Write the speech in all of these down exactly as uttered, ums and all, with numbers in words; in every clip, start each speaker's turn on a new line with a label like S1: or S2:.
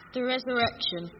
S1: The resurrection.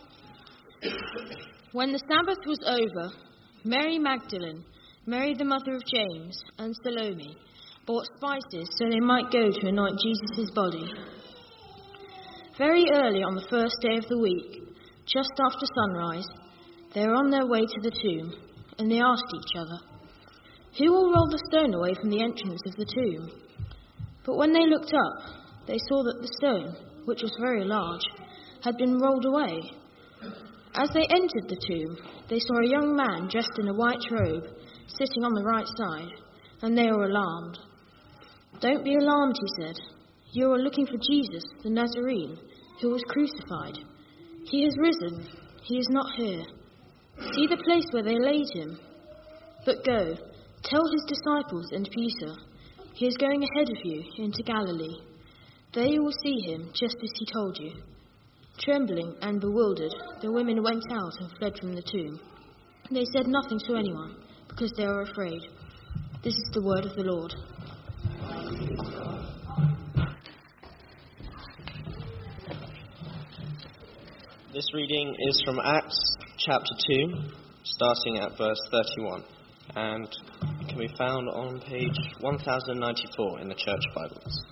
S1: When the Sabbath was over, Mary Magdalene, Mary the mother of James, and Salome bought spices so they might go to anoint Jesus' body. Very early on the first day of the week, just after sunrise, they were on their way to the tomb, and they asked each other, "Who will roll the stone away from the entrance of the tomb?" But when they looked up, they saw that the stone, which was very large, had been rolled away. As they entered the tomb, they saw a young man dressed in a white robe, sitting on the right side, and they were alarmed. "Don't be alarmed," he said. "You are looking for Jesus, the Nazarene, who was crucified. He has risen. He is not here. See the place where they laid him. But go, tell his disciples and Peter, he is going ahead of you into Galilee. There you will see him, just as he told you." Trembling and bewildered, the women went out and fled from the tomb. They said nothing to anyone, because they were afraid. This is the word of the Lord.
S2: This reading is from Acts chapter two, starting at verse thirty-one, and it can be found on page one thousand ninety-four in the Church Bibles.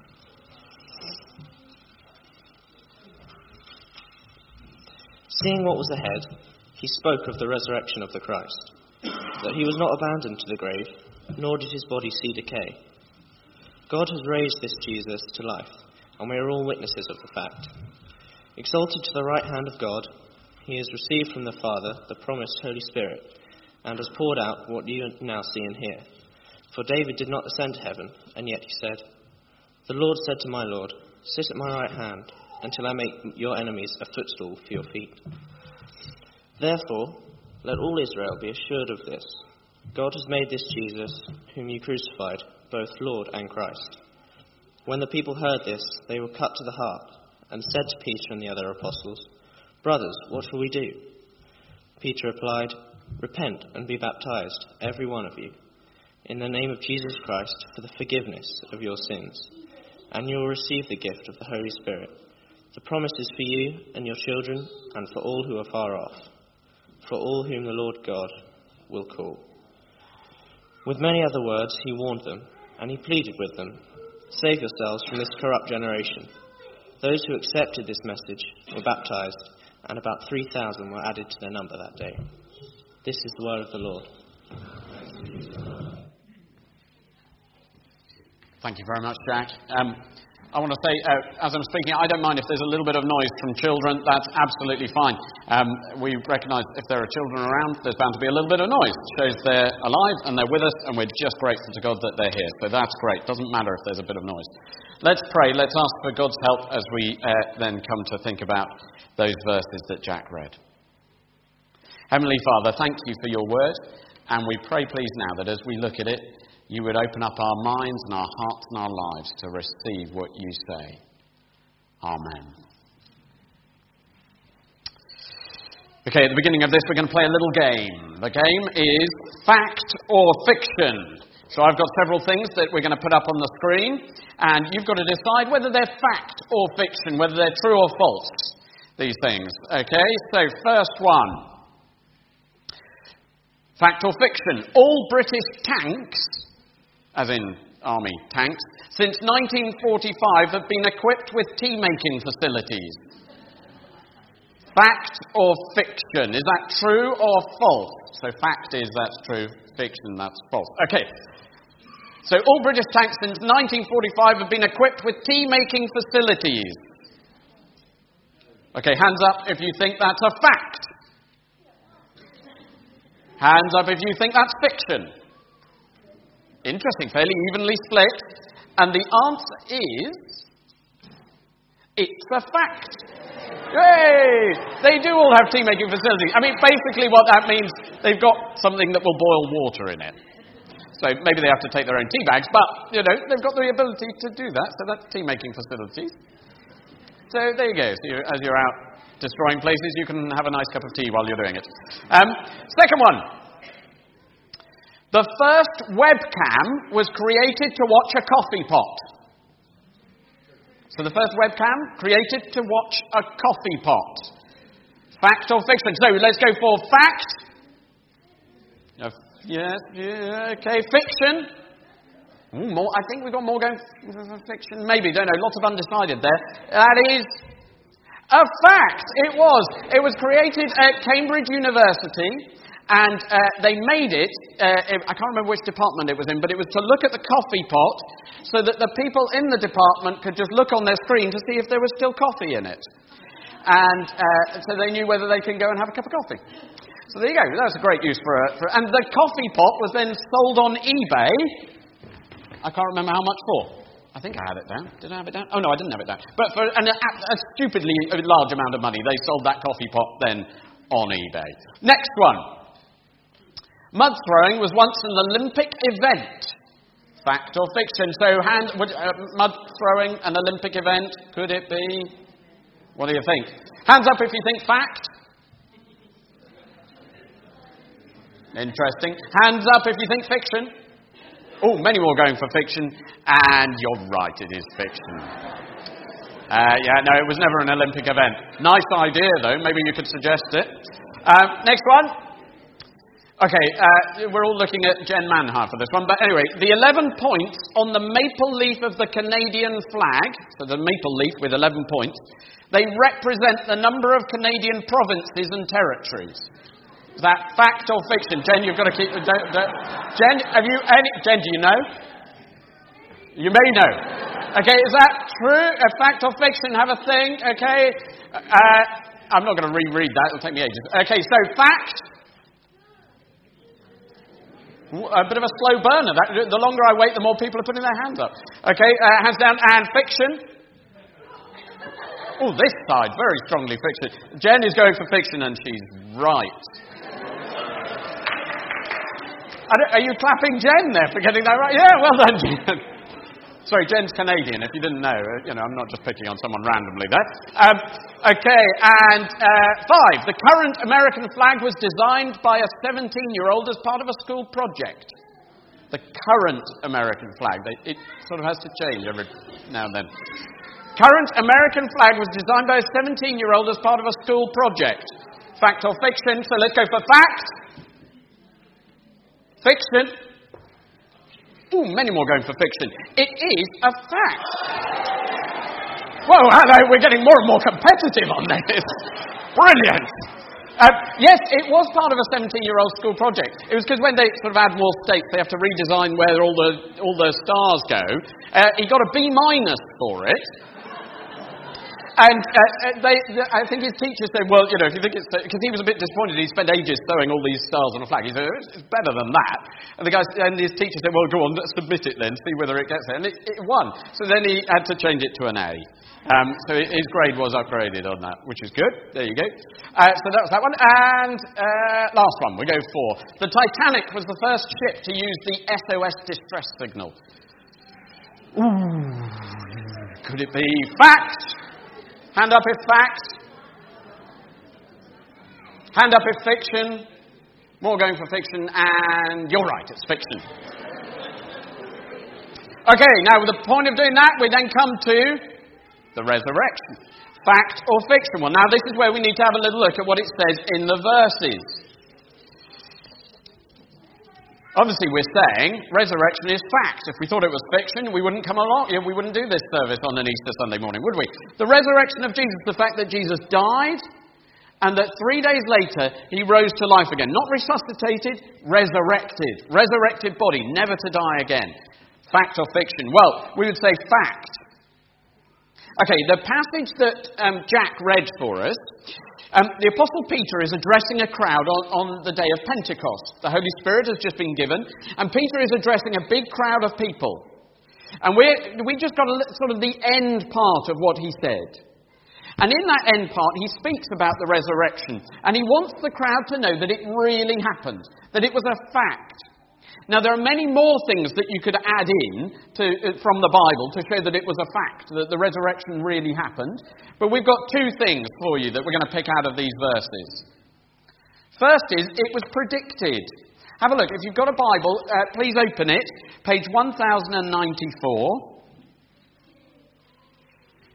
S2: Seeing what was ahead, he spoke of the resurrection of the Christ, that he was not abandoned to the grave, nor did his body see decay. God has raised this Jesus to life, and we are all witnesses of the fact. Exalted to the right hand of God, he has received from the Father the promised Holy Spirit, and has poured out what you now see and hear. For David did not ascend to heaven, and yet he said, "The Lord said to my Lord, sit at my right hand, until I make your enemies a footstool for your feet." Therefore, let all Israel be assured of this. God has made this Jesus, whom you crucified, both Lord and Christ. When the people heard this, they were cut to the heart, and said to Peter and the other apostles, "Brothers, what shall we do?" Peter replied, "Repent and be baptized, every one of you, in the name of Jesus Christ, for the forgiveness of your sins, and you will receive the gift of the Holy Spirit. The promise is for you and your children, and for all who are far off, for all whom the Lord God will call." With many other words he warned them, and he pleaded with them, "Save yourselves from this corrupt generation." Those who accepted this message were baptized, and about three thousand were added to their number that day. This is the word of the Lord.
S3: Thank you very much, Jack. Um, I want to say, uh, as I'm speaking, I don't mind if there's a little bit of noise from children. That's absolutely fine. Um, we recognise if there are children around, there's bound to be a little bit of noise. It shows they're alive and they're with us, and we're just grateful to God that they're here. So that's great. Doesn't matter if there's a bit of noise. Let's pray. Let's ask for God's help as we uh, then come to think about those verses that Jack read. Heavenly Father, thank you for your word, and we pray, please, now that as we look at it, you would open up our minds and our hearts and our lives to receive what you say. Amen. Okay, at the beginning of this, we're going to play a little game. The game is fact or fiction. So I've got several things that we're going to put up on the screen, and you've got to decide whether they're fact or fiction, whether they're true or false, these things. Okay, so first one. Fact or fiction. All British tanks, as in army tanks, since nineteen forty-five have been equipped with tea-making facilities. Fact or fiction? Is that true or false? So fact is that's true, fiction that's false. Okay. So all British tanks since nineteen forty-five have been equipped with tea-making facilities. Okay, hands up if you think that's a fact. Hands up if you think that's fiction. Interesting, fairly evenly split. And the answer is, it's a fact. Yay! They do all have tea-making facilities. I mean, basically what that means, they've got something that will boil water in it. So maybe they have to take their own tea bags, but, you know, they've got the ability to do that. So that's tea-making facilities. So there you go. So you, as you're out destroying places, you can have a nice cup of tea while you're doing it. Um, second one. The first webcam was created to watch a coffee pot. So the first webcam created to watch a coffee pot. Fact or fiction? So let's go for fact. Uh, yeah, yeah, okay. Fiction. Ooh, more. I think we've got more going for fiction. Maybe, don't know. Lots of undecided there. That is a fact. It was. It was created at Cambridge University. And uh, they made it, uh, I can't remember which department it was in, but it was to look at the coffee pot so that the people in the department could just look on their screen to see if there was still coffee in it. And uh, so they knew whether they can go and have a cup of coffee. So there you go. That's a great use for a... For, and the coffee pot was then sold on eBay. I can't remember how much for. I think I had it down. Did I have it down? Oh, no, I didn't have it down. But for an, a, a stupidly large amount of money, they sold that coffee pot then on eBay. Next one. Mud throwing was once an Olympic event. Fact or fiction? So, hand, would, uh, mud throwing, an Olympic event, could it be? What do you think? Hands up if you think fact. Interesting. Hands up if you think fiction. Oh, many more going for fiction. And you're right, it is fiction. Uh, yeah, no, it was never an Olympic event. Nice idea, though. Maybe you could suggest it. Um, next one. Okay, uh, we're all looking at Jen Manhart for this one, but anyway, the eleven points on the maple leaf of the Canadian flag, so the maple leaf with eleven points, they represent the number of Canadian provinces and territories. Is that fact or fiction? Jen, you've got to keep... Don't, don't, Jen, have you any... Jen, do you know? You may know. Okay, is that true? A fact or fiction? Have a think, okay? Uh, I'm not going to reread that, it'll take me ages. Okay, so fact... A bit of a slow burner. That, the longer I wait, the more people are putting their hands up. Okay, uh, hands down. And fiction. Oh, this side, very strongly fiction. Jen is going for fiction, and she's right. Are you clapping Jen there for getting that right? Yeah, well done, Jen. Sorry, Jen's Canadian, if you didn't know. You know, I'm not just picking on someone randomly there. Um, okay, and uh, five. The current American flag was designed by a seventeen-year-old as part of a school project. The current American flag. They, it sort of has to change every now and then. Current American flag was designed by a seventeen-year-old as part of a school project. Fact or fiction? So let's go for fact. Fiction. Ooh, many more going for fiction. It is a fact. Whoa, hello, we're getting more and more competitive on this. Brilliant. Uh, yes, it was part of a seventeen-year-old school project. It was because when they sort of add more states, they have to redesign where all the all the stars go. Uh, he got a B minus for it. And uh, they, I think his teacher said, well, you know, if you think it's... Because he was a bit disappointed. He spent ages sewing all these stars on a flag. He said, it's better than that. And the guy, and his teacher said, well, go on, let's submit it then, see whether it gets there. And it, it won. So then he had to change it to an A. Um, so his grade was upgraded on that, which is good. There you go. Uh, so that was that one. And uh, last one, we go for. The Titanic was the first ship to use the S O S distress signal. Ooh, could it be fact? Hand up if fact. Hand up if fiction. More going for fiction, and you're right, it's fiction. Okay, now with the point of doing that, we then come to the resurrection. Fact or fiction? Well, now this is where we need to have a little look at what it says in the verses. Obviously, we're saying resurrection is fact. If we thought it was fiction, we wouldn't come along. We wouldn't do this service on an Easter Sunday morning, would we? The resurrection of Jesus, the fact that Jesus died, and that three days later he rose to life again. Not resuscitated, resurrected. Resurrected body, never to die again. Fact or fiction? Well, we would say fact. Okay, the passage that um, Jack read for us, um, the Apostle Peter is addressing a crowd on, on the day of Pentecost. The Holy Spirit has just been given, and Peter is addressing a big crowd of people. And we're, we just got a, sort of the end part of what he said. And in that end part, he speaks about the resurrection. And he wants the crowd to know that it really happened, that it was a fact. Now, there are many more things that you could add in to, uh, from the Bible to show that it was a fact, that the resurrection really happened. But we've got two things for you that we're going to pick out of these verses. First is, it was predicted. Have a look. If you've got a Bible, uh, please open it. Page one thousand ninety-four.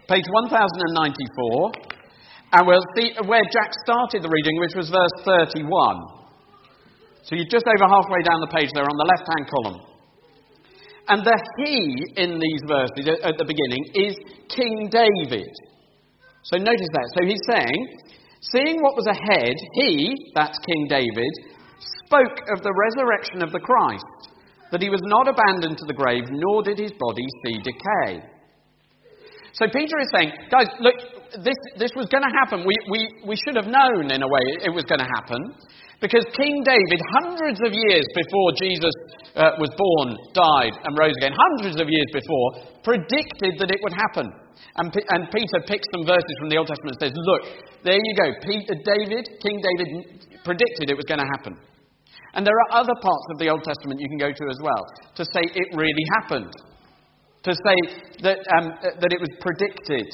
S3: page one thousand ninety-four, and we'll see where Jack started the reading, which was verse thirty-one. So you're just over halfway down the page there on the left-hand column. And the he in these verses at the beginning is King David. So notice that. So he's saying, seeing what was ahead, he, that's King David, spoke of the resurrection of the Christ, that he was not abandoned to the grave, nor did his body see decay. So Peter is saying, guys, look, this, this was going to happen. We, we, we should have known, in a way, it was going to happen. Because King David, hundreds of years before Jesus uh, was born, died and rose again, hundreds of years before, predicted that it would happen. And, P- and Peter picks some verses from the Old Testament and says, look, there you go. Peter, David, King David predicted it was going to happen. And there are other parts of the Old Testament you can go to as well to say it really happened. To say that, um, that it was predicted.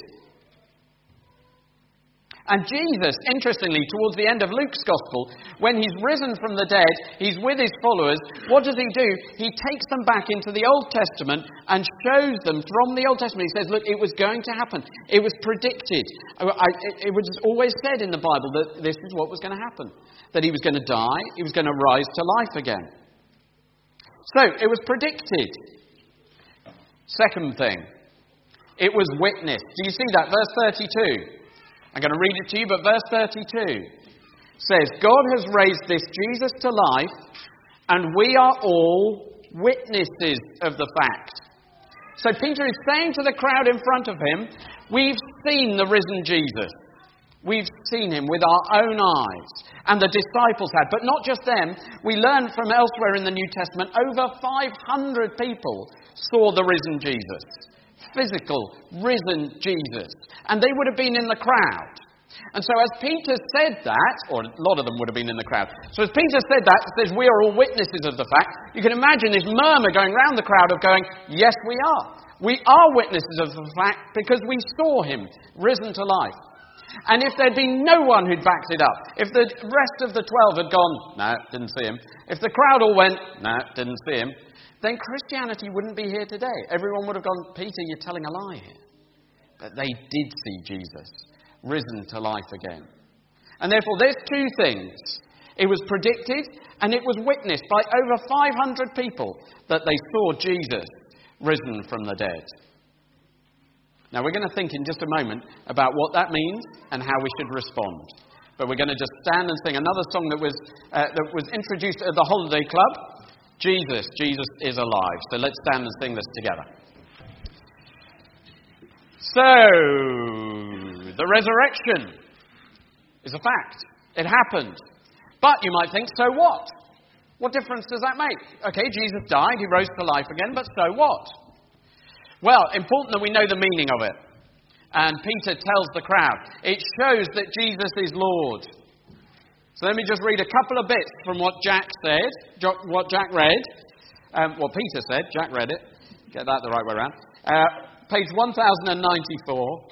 S3: And Jesus, interestingly, towards the end of Luke's Gospel, when he's risen from the dead, he's with his followers, what does he do? He takes them back into the Old Testament and shows them from the Old Testament. He says, look, it was going to happen. It was predicted. It was always said in the Bible that this is what was going to happen. That he was going to die, he was going to rise to life again. So, it was predicted. Second thing, it was witnessed. Do you see that? Verse thirty-two. I'm going to read it to you, but verse thirty-two says, God has raised this Jesus to life, and we are all witnesses of the fact. So Peter is saying to the crowd in front of him, we've seen the risen Jesus. We've seen him with our own eyes. And the disciples had. But not just them. We learn from elsewhere in the New Testament, over five hundred people saw the risen Jesus. Physical, risen Jesus. And they would have been in the crowd. And so as Peter said that, or a lot of them would have been in the crowd. So as Peter said that, it says we are all witnesses of the fact. You can imagine this murmur going round the crowd of going, yes, we are. We are witnesses of the fact because we saw him risen to life. And if there'd been no one who'd backed it up, if the rest of the twelve had gone, no, didn't see him. If the crowd all went, no, didn't see him. Then Christianity wouldn't be here today. Everyone would have gone, Peter, you're telling a lie here. But they did see Jesus risen to life again. And therefore, there's two things. It was predicted and it was witnessed by over five hundred people that they saw Jesus risen from the dead. Now, we're going to think in just a moment about what that means and how we should respond. But we're going to just stand and sing another song that was, uh, that was introduced at the Holiday Club. Jesus, Jesus is alive. So let's stand and sing this together. So, the resurrection is a fact. It happened. But you might think, so what? What difference does that make? Okay, Jesus died, he rose to life again, but so what? Well, important that we know the meaning of it. And Peter tells the crowd, it shows that Jesus is Lord. So let me just read a couple of bits from what Jack said, what Jack read. Um, what Peter said, Jack read it. Get that the right way around. Uh, page one thousand ninety-four,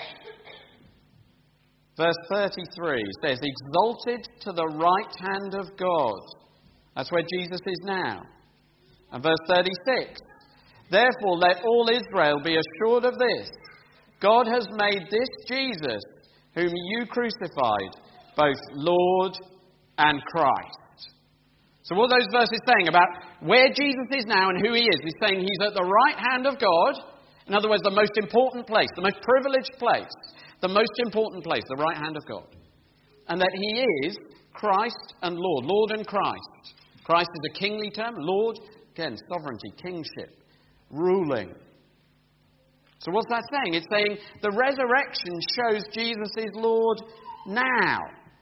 S3: verse thirty-three says, exalted to the right hand of God. That's where Jesus is now. And verse thirty-six, therefore let all Israel be assured of this. God has made this Jesus, whom you crucified, both Lord and Christ. So what are those verses saying about where Jesus is now and who he is? He's saying he's at the right hand of God. In other words, the most important place, the most privileged place, the most important place, the right hand of God. And that he is Christ and Lord, Lord and Christ. Christ is a kingly term. Lord, again, sovereignty, kingship, ruling. So what's that saying? It's saying the resurrection shows Jesus is Lord now.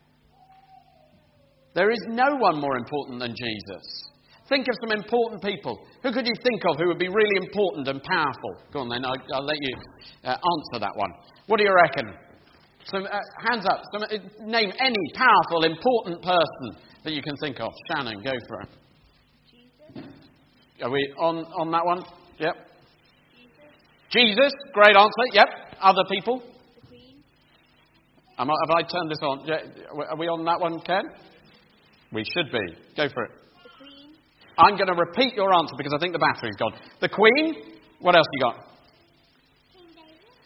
S3: There is no one more important than Jesus. Think of some important people. Who could you think of who would be really important and powerful? Go on then, I'll, I'll let you uh, answer that one. What do you reckon? Some uh, hands up. Some, uh, name any powerful, important person that you can think of. Shannon, go for it. Jesus. Are we on, on that one? Yep. Jesus. Jesus, great answer. Yep. Other people?
S1: The Queen.
S3: Am I, have I turned this on? Yeah. Are we on that one, Ken? We should be. Go for it.
S1: The Queen.
S3: I'm going to repeat your answer because I think the battery's gone. The Queen. What else you got?
S1: King David.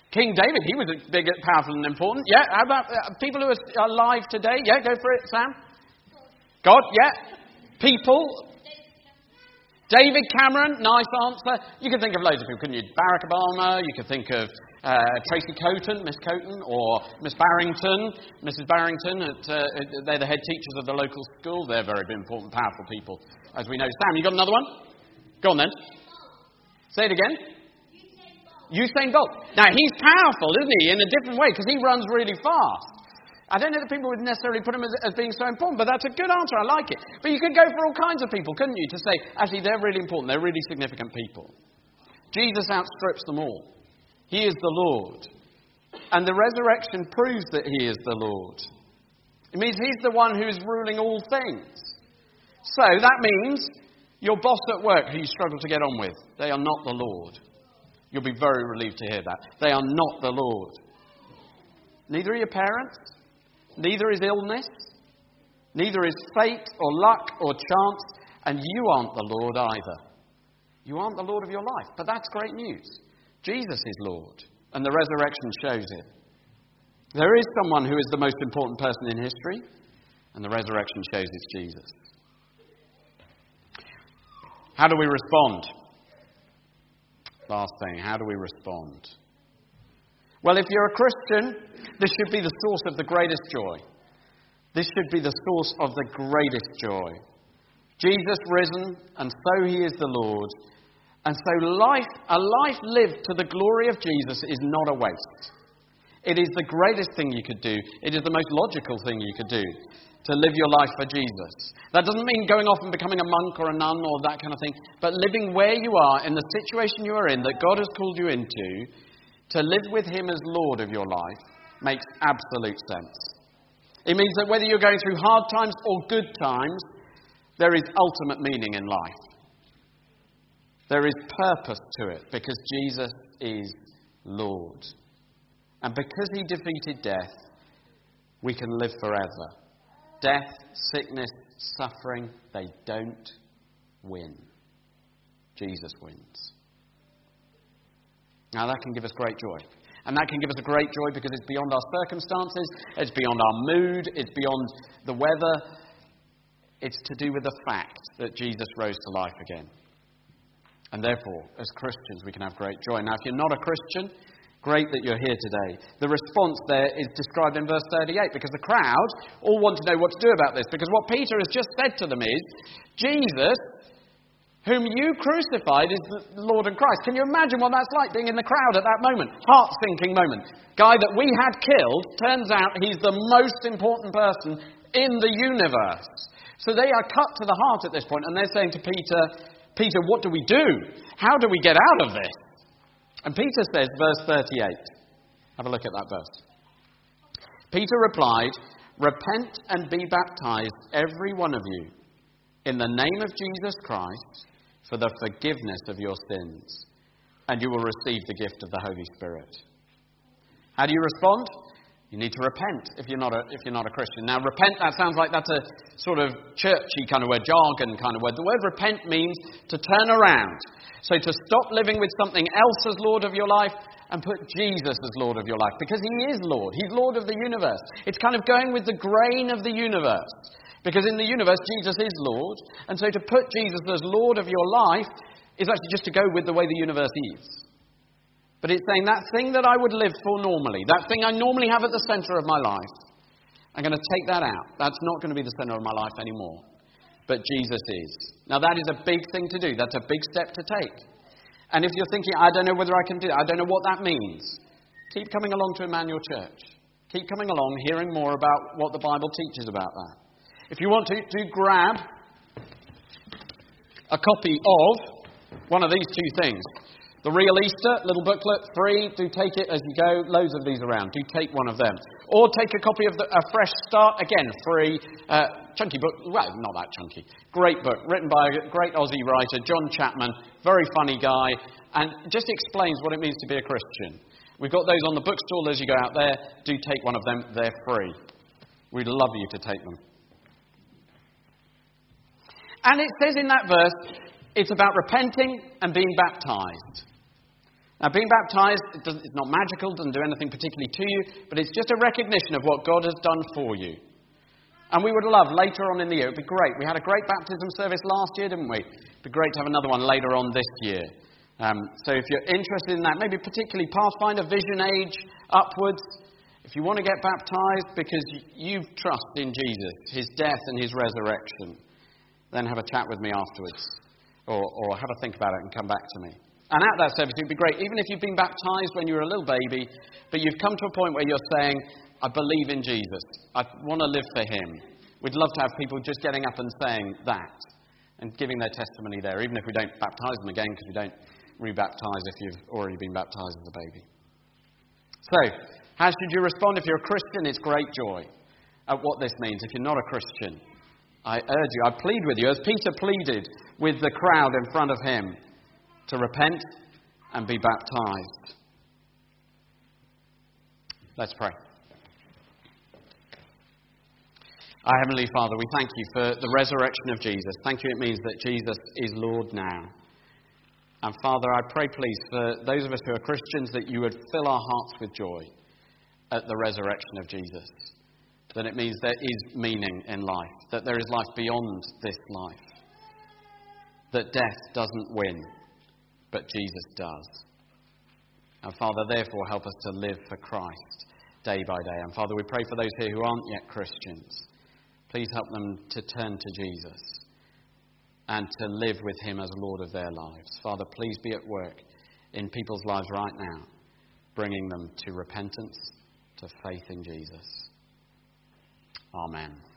S3: King David, he was big, powerful and important. Yeah, how about uh, people who are alive today? Yeah, go for it, Sam. God, yeah. People. David Cameron, nice answer. You could think of loads of people, couldn't you? Barack Obama, you could think of uh, Tracy Coaten, Miss Coaten, or Miss Barrington, Missus Barrington. At, uh, they're the head teachers of the local school. They're very important, powerful people, as we know. Sam, you got another one? Go on then. Say it again. Usain Bolt. Now, he's powerful, isn't he, in a different way, because he runs really fast. I don't know that people would necessarily put him as, as being so important, but that's a good answer. I like it. But you could go for all kinds of people, couldn't you, to say, actually, they're really important. They're really significant people. Jesus outstrips them all. He is the Lord. And the resurrection proves that he is the Lord. It means he's the one who is ruling all things. So that means your boss at work who you struggle to get on with, they are not the Lord. You'll be very relieved to hear that. They are not the Lord. Neither are your parents. Neither is illness. Neither is fate or luck or chance. And you aren't the Lord either. You aren't the Lord of your life. But that's great news. Jesus is Lord. And the resurrection shows it. There is someone who is the most important person in history. And the resurrection shows it's Jesus. How do we respond? Last thing, how do we respond? Well, if you're a Christian, this should be the source of the greatest joy. This should be the source of the greatest joy. Jesus risen, and so he is the Lord. And so life, a life lived to the glory of Jesus is not a waste. It is the greatest thing you could do. It is the most logical thing you could do, to live your life for Jesus. That doesn't mean going off and becoming a monk or a nun or that kind of thing, but living where you are, in the situation you are in, that God has called you into, to live with him as Lord of your life, makes absolute sense. It means that whether you're going through hard times or good times, there is ultimate meaning in life. There is purpose to it, because Jesus is Lord. And because he defeated death, we can live forever. Death, sickness, suffering, they don't win. Jesus wins. Now that can give us great joy. And that can give us a great joy because it's beyond our circumstances, it's beyond our mood, it's beyond the weather. It's to do with the fact that Jesus rose to life again. And therefore, as Christians, we can have great joy. Now, if you're not a Christian, great that you're here today. The response there is described in verse thirty-eight, because the crowd all want to know what to do about this. Because what Peter has just said to them is, Jesus, whom you crucified, is the Lord and Christ. Can you imagine what that's like, being in the crowd at that moment? Heart-sinking moment. Guy that we had killed, turns out he's the most important person in the universe. So they are cut to the heart at this point, and they're saying to Peter, Peter, what do we do? How do we get out of this? And Peter says, verse thirty-eight. Have a look at that verse. Peter replied, repent and be baptized, every one of you, in the name of Jesus Christ, for the forgiveness of your sins, and you will receive the gift of the Holy Spirit. How do you respond? You need to repent if you're not a, if you're not a Christian. Now, repent, that sounds like that's a sort of churchy kind of word, jargon kind of word. The word repent means to turn around. So to stop living with something else as Lord of your life and put Jesus as Lord of your life. Because he is Lord. He's Lord of the universe. It's kind of going with the grain of the universe. Because in the universe, Jesus is Lord. And so to put Jesus as Lord of your life is actually just to go with the way the universe is. But it's saying that thing that I would live for normally, that thing I normally have at the centre of my life, I'm going to take that out. That's not going to be the centre of my life anymore. But Jesus is. Now that is a big thing to do. That's a big step to take. And if you're thinking, I don't know whether I can do it, I don't know what that means, keep coming along to Emmanuel Church. Keep coming along, hearing more about what the Bible teaches about that. If you want to, do grab a copy of one of these two things. The Real Easter, little booklet, free. Do take it as you go. Loads of these around. Do take one of them. Or take a copy of the, A Fresh Start, again, free. Uh, chunky book. Well, not that chunky. Great book, written by a great Aussie writer, John Chapman. Very funny guy. And just explains what it means to be a Christian. We've got those on the bookstall as you go out there. Do take one of them. They're free. We'd love you to take them. And it says in that verse, it's about repenting and being baptized. Now, being baptised, it doesn't, it's not magical, doesn't do anything particularly to you, but it's just a recognition of what God has done for you. And we would love, later on in the year, it would be great. We had a great baptism service last year, didn't we? It would be great to have another one later on this year. Um, so if you're interested in that, maybe particularly Pathfinder, Vision Age, upwards, if you want to get baptised because you trust in Jesus, his death and his resurrection, then have a chat with me afterwards. Or, or have a think about it and come back to me. And at that service, it would be great, even if you've been baptised when you were a little baby, but you've come to a point where you're saying, I believe in Jesus. I want to live for him. We'd love to have people just getting up and saying that and giving their testimony there, even if we don't baptise them again, because we don't rebaptise if you've already been baptised as a baby. So, how should you respond? If you're a Christian, it's great joy at what this means. If you're not a Christian, I urge you, I plead with you, as Peter pleaded with the crowd in front of him, to repent and be baptised. Let's pray. Our Heavenly Father, we thank you for the resurrection of Jesus. Thank you, it means that Jesus is Lord now. And Father, I pray please for those of us who are Christians that you would fill our hearts with joy at the resurrection of Jesus. That it means there is meaning in life, that there is life beyond this life, that death doesn't win, but Jesus does. And Father, therefore, help us to live for Christ day by day. And Father, we pray for those here who aren't yet Christians. Please help them to turn to Jesus and to live with him as Lord of their lives. Father, please be at work in people's lives right now, bringing them to repentance, to faith in Jesus. Amen.